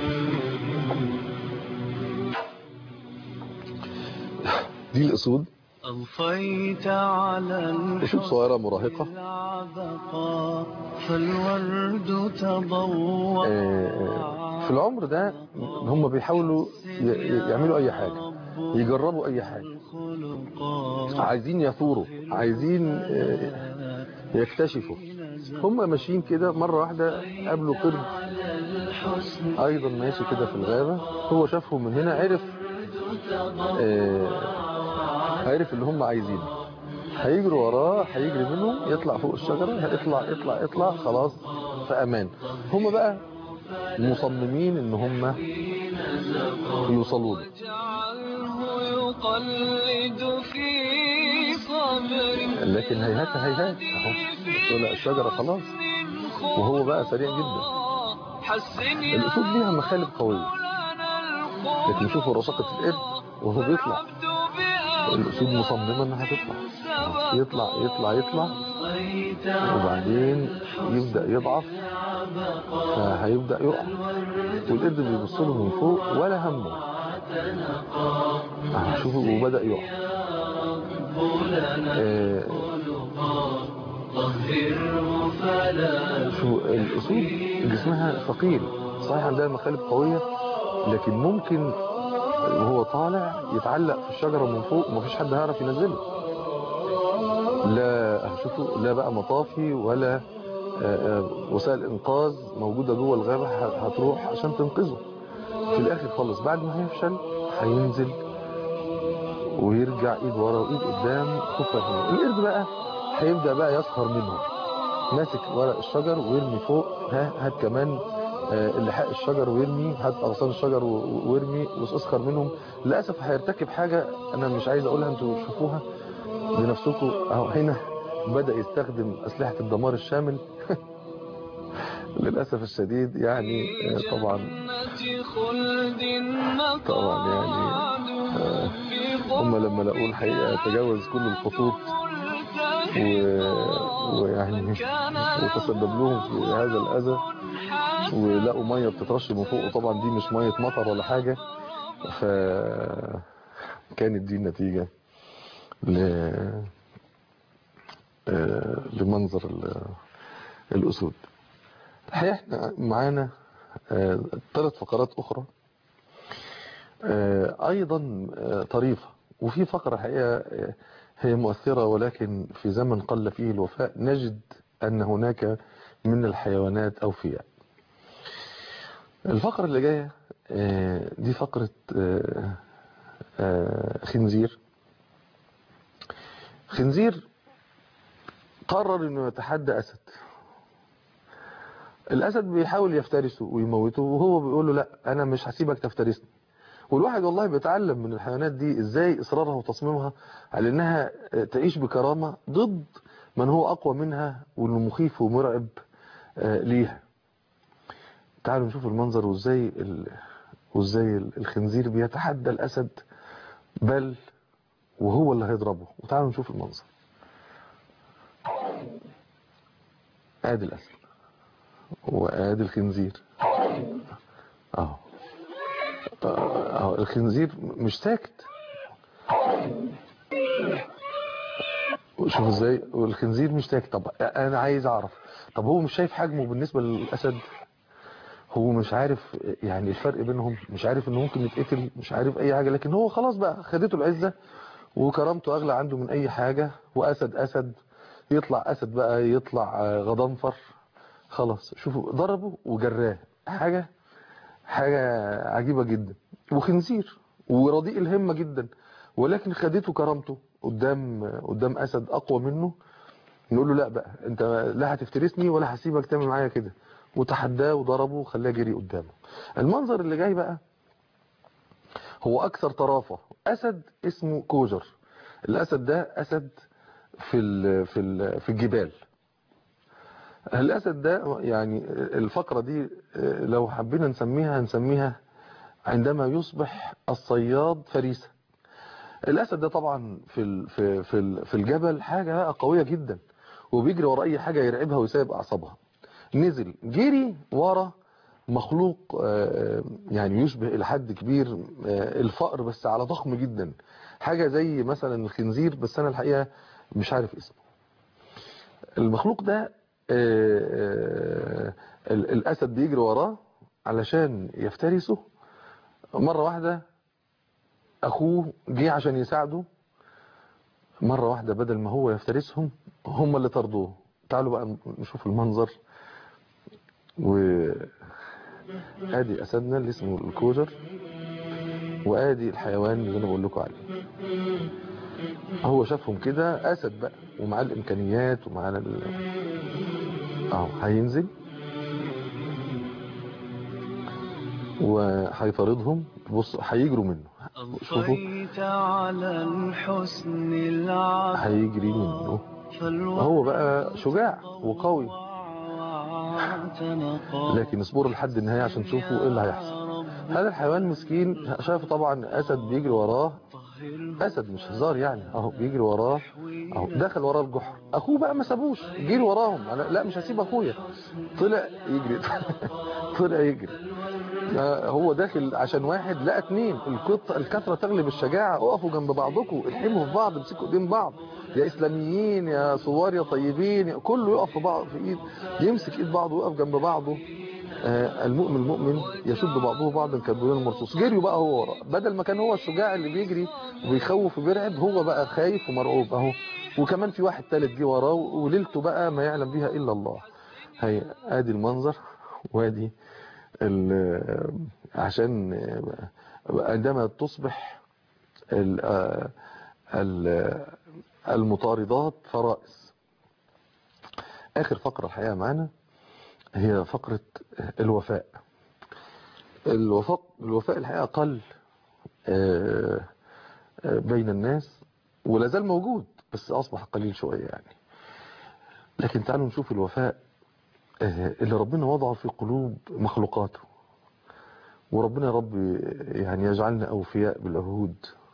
S2: دي الأسود
S1: أضفيت على
S2: أسود صغيرة مراهقة
S1: العبقى فالورد تضوى
S2: في العمر ده هم بيحاولوا يعملوا أي حاجة، يجربوا أي حاجة، عايزين يثوروا، عايزين يكتشفوا. هم ماشيين كده مرة واحدة قابلوا قرد أيضا ماشي كده في الغابة، هو شافهم من هنا، عرف اللي هم عايزينه، هيجروا وراه، هيجري منهم، يطلع فوق الشجرة، يطلع خلاص في أمان. هم بقى مصممين ان هم يوصلوا له، لكن هيهات اهو طلع الشجرة خلاص، وهو بقى سريع جدا. الأسود ليها مخالب قوية، لكن شوفوا رشاقة القرد وهو بيطلع، الأسود مصممة انها تطلع، يطلع وبعدين يبدأ يضعف، فهيبدأ يقع، والقرد بيبص له من فوق ولا همه، شوفوا وبدأ يقع. شو الأسود جسمها ثقيل صحيح، عندها مخالب قوية، لكن ممكن وهو طالع يتعلق في الشجرة من فوق ومفيش حد هيعرف ينزله. لا شوفوا، لا بقى مطافي ولا وسائل انقاذ موجودة جوه الغابة هتروح عشان تنقذه. في الاخر خالص بعد ما هيفشل هينزل ويرجع ايد ورا وايد قدام خفة. القرد بقى هيبدأ بقى يسخر منهم، ماسك ورق الشجر ويرمي فوق، هات كمان اللحاء الشجر ويرمي، هات اغصان الشجر ويرمي، ويسخر منهم. للاسف هيرتكب حاجة انا مش عايز اقولها، انتوا شوفوها بنفسكم اهو. هنا بدأ يستخدم اسلحة الدمار الشامل للأسف الشديد يعني. طبعا يعني هم لما لقوا الحقيقة تجاوز كل الخطوط ويعني وتسبب لهم في هذا الأذى، ولقوا مية بتترش من فوق، وطبعا دي مش مية مطر ولا حاجة، فكانت دي النتيجة لمنظر الأسود. الحقيقة احنا معانا 3 فقرات أخرى أيضا طريفة، وفي فقرة حقيقة هي مؤثرة، ولكن في زمن قل فيه الوفاء نجد أن هناك من الحيوانات أوفياء. الفقرة اللي جاية دي فقرة خنزير قرر أنه يتحدى أسد. الأسد بيحاول يفترسه ويموته، وهو بيقول له لا أنا مش هسيبك تفترسني. والواحد والله بيتعلم من الحيوانات دي ازاي اصرارها وتصميمها على انها تعيش بكرامة ضد من هو اقوى منها وانه مخيف ومرعب ليها. تعالوا نشوف المنظر وازاي الخنزير بيتحدى الاسد، بل وهو اللي هيضربه. وتعالوا نشوف المنظر. ادي الاسد وادي الخنزير اهو. الخنزير مش ساكت، شوف ازاي، والخنزير مش ساكت. طب انا عايز اعرف، طب هو مش شايف حجمه بالنسبة للاسد؟ هو مش عارف يعني الفرق بينهم، مش عارف انه ممكن يتقتل، مش عارف اي حاجة، لكن هو خلاص بقى خدته العزة وكرامته اغلى عنده من اي حاجة. واسد يطلع اسد بقى، يطلع غضنفر، خلاص شوفوا ضربه وجراه. حاجة عجيبة جدا. وخنزير ورديء الهمة جدا، ولكن خدته كرامته قدام اسد اقوى منه. نقول له لا بقى انت لا هتفترسني ولا هسيبك تعمل معايا كده، وتحداه وضربه وخلاه جري قدامه. المنظر اللي جاي بقى هو اكثر طرافة. اسد اسمه كوجر. الاسد ده اسد في الجبال. الاسد ده يعني الفقرة دي لو حبينا نسميها عندما يصبح الصياد فريسة. الاسد ده طبعا في الجبل حاجة قوية جدا، وبيجري ورا اي حاجة يرعبها ويسيب اعصابها. نزل جري ورا مخلوق يعني يشبه الى حد كبير الفأر، بس على ضخم جدا، حاجة زي مثلا الخنزير، بس أنا الحقيقة مش عارف اسمه. المخلوق ده الأسد بيجري وراه علشان يفترسه. مرة واحدة أخوه جه عشان يساعده، مرة واحدة بدل ما هو يفترسهم هم اللي طردوه. تعالوا بقى نشوف المنظر. وآدي أسدنا اللي اسمه الكوجر، وآدي الحيوان اللي أنا بقول لكم عليه. هو شافهم كده أسد بقى ومعاه الإمكانيات ومعاه هينزل وهيطاردهم. بص هيجروا منه، شوفوا
S1: على الحسن العطاء
S2: هيجري منه. هو بقى شجاع وقوي، لكن اصبروا لحد النهاية عشان تشوفوا ايه اللي هيحصل. هذا الحيوان مسكين شاف طبعا اسد بيجري وراه، اسد مش هزار يعني، اهو بيجري وراه، اهو دخل وراه الجحر. اخوه بقى ما سابوش، جري وراهم. انا لا مش هسيب اخويا، طلع يجري طلع يجري. هو داخل عشان واحد لا اتنين. الكثرة تغلب الشجاعة. اقفوا جنب بعضكم، الحموا في بعض، امسكوا ايدين بعض، يا اسلاميين يا ثوار يا طيبين، كله يقف في بعض، في ايد، يمسك ايد بعض ويقف جنب بعضه. المؤمن يشد بعضه بعضا كالبنيان المرصوص. جريوا بقى هو ورا، بدل ما كان هو الشجاع اللي بيجري وبيخوف وبيرعب، هو بقى خايف ومرعوب اهو. وكمان في واحد ثالث جه وراه، وليلته بقى ما يعلم بها الا الله. هي ادي المنظر، وادي عشان عندما تصبح المطاردات فرائس. آخر فقرة الحقيقة معانا هي فقرة الوفاء. الوفاء الحقيقة قل بين الناس، ولا زال موجود بس أصبح قليل شوية يعني. لكن تعالوا نشوف الوفاء اللي ربنا وضعه في قلوب مخلوقاته. وربنا يا رب يعني يجعلنا أوفياء بالعهود،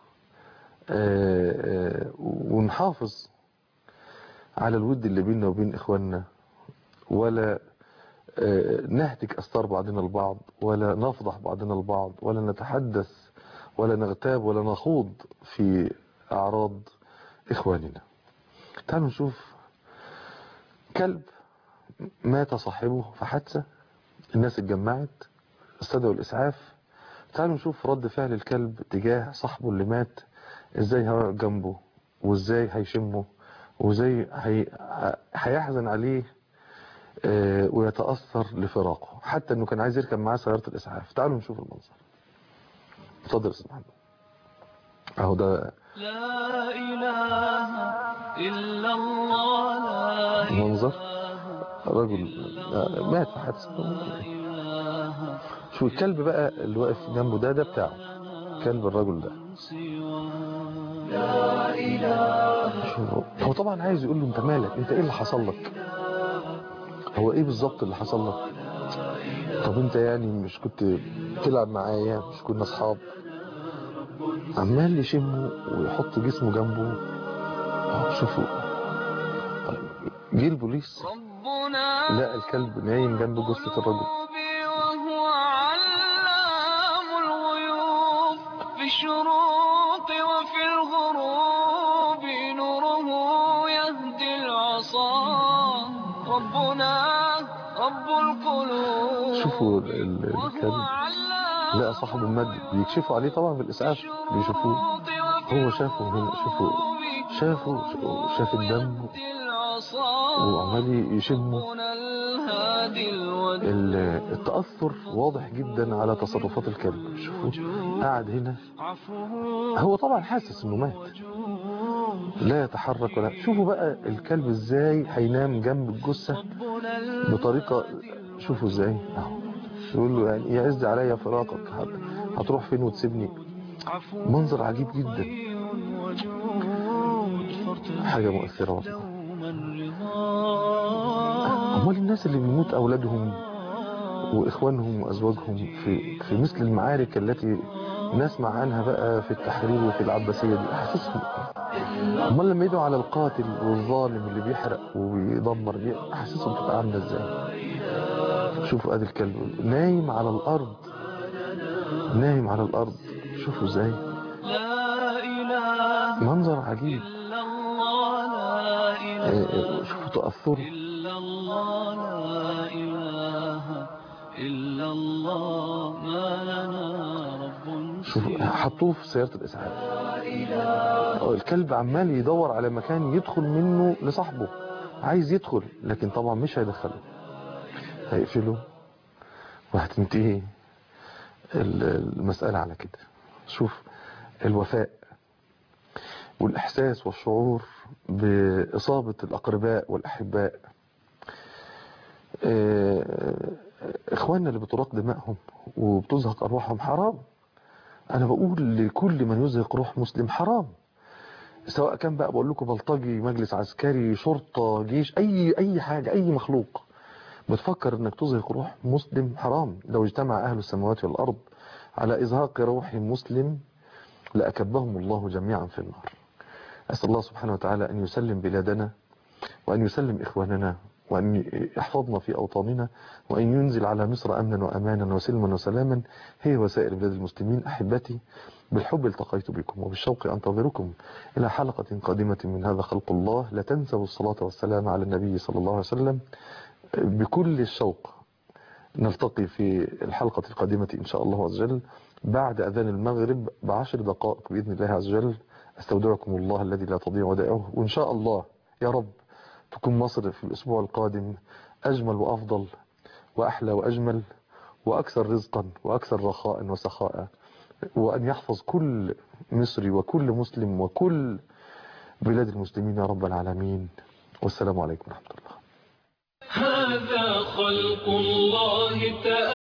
S2: ونحافظ على الود اللي بيننا وبين إخواننا، ولا نهتك أستار بعضنا البعض، ولا نفضح بعضنا البعض، ولا نتحدث ولا نغتاب ولا نخوض في أعراض إخواننا. تعالوا نشوف كلب مات صاحبه في حادثة، الناس اتجمعت استدعوا الإسعاف. تعالوا نشوف رد فعل الكلب تجاه صاحبه اللي مات، ازاي هو جنبه، وازاي هيشمه، وازاي هيحزن عليه ويتأثر لفراقه، حتى انه كان عايز يركب معاه سيارة الإسعاف. تعالوا نشوف المنظر. اتفضل يا استاذ محمد. اهو ده
S1: لا إله إلا الله، لا
S2: منظر رجل مات في حادثة. شو الكلب بقى اللي واقف جنبه ده بتاعه، كلب الرجل ده. هو طبعا عايز يقول له انت مالك، انت ايه اللي حصل لك، هو ايه بالظبط اللي حصل لك، طب انت يعني مش كنت تلعب معايا، مش كنا اصحاب. عمال يشمه ويحط جسمه جنبه. شوفوا جه البوليس لقى الكلب نايم جنب جثة الرجل.
S1: وهو علام الغيوب، في الشروق وفي الغروب نوره يهدي العصا. ربنا رب القلوب.
S2: شوفوا الكلب لقى صاحبه مد، بيكشفوا عليه طبعا بالإسعاف بيشوفوه. هو شافه هنا، شاف الدم وعمال يشمه. التأثر واضح جدا على تصرفات الكلب. شوفوا قاعد هنا، هو طبعا حاسس انه مات، لا يتحرك ولا. شوفوا بقى الكلب ازاي هينام جنب الجثة بطريقة، شوفوا ازاي اهو يقول له يعني يعز عليا فراقك، هتروح فين وتسيبني. منظر عجيب جدا، حاجة مؤثرة والله. امال الناس اللي بيموت اولادهم واخوانهم وازواجهم في مثل المعارك التي نسمع عنها بقى في التحرير وفي العباسية دي، احسسهم امال لما يدعوا على القاتل والظالم اللي بيحرق وبيدمر دي، احسسهم تبقى عامله ازاي. شوفوا ادي الكلب نايم على الارض، نايم على الارض. شوفوا ازاي.
S1: لا إله
S2: منظر عجيب.
S1: إلا الله لا إله
S2: شوفوا تأثره.
S1: إلا الله لا إله إلا الله ما لنا رب
S2: شوفوا
S1: سواه.
S2: حطوه في سيارة الإسعاف، الكلب عمال يدور على مكان يدخل منه لصاحبه، عايز يدخل لكن طبعا مش هيدخله، هيقفله وهتنتهي المسألة على كده. شوف الوفاء والإحساس والشعور بإصابة الأقرباء والأحباء. إخواننا اللي بتراق دمائهم وبتزهق أرواحهم حرام. أنا بقول لكل من يزهق روح مسلم حرام، سواء كان بقى بقول لكم بلطجي، مجلس عسكري، شرطة، جيش، أي حاجة، أي مخلوق بتفكر إنك تزهق روح مسلم حرام. لو اجتمع أهل السماوات والأرض على إزهاق روح مسلم لأكبهم الله جميعا في النار. أسأل الله سبحانه وتعالى أن يسلم بلادنا وأن يسلم إخواننا وأن يحفظنا في أوطاننا وأن ينزل على مصر أمنا وأمانا وسلما وسلاما هي وسائر بلاد المسلمين. أحبتي بالحب التقيت بكم وبالشوق أنتظركم إلى حلقة قادمة من هذا خلق الله. لا تنسوا الصلاة والسلام على النبي صلى الله عليه وسلم. بكل الشوق نلتقي في الحلقة القادمة إن شاء الله عز وجل بعد أذان المغرب ب10 دقائق بإذن الله عز وجل. أستودعكم الله الذي لا تضيع ودائعه، وإن شاء الله يا رب تكون مصر في الأسبوع القادم أجمل وأفضل وأحلى وأجمل وأكثر رزقا وأكثر رخاء وسخاء، وأن يحفظ كل مصري وكل مسلم وكل بلاد المسلمين يا رب العالمين. والسلام عليكم ورحمة الله.
S1: هذا خلق الله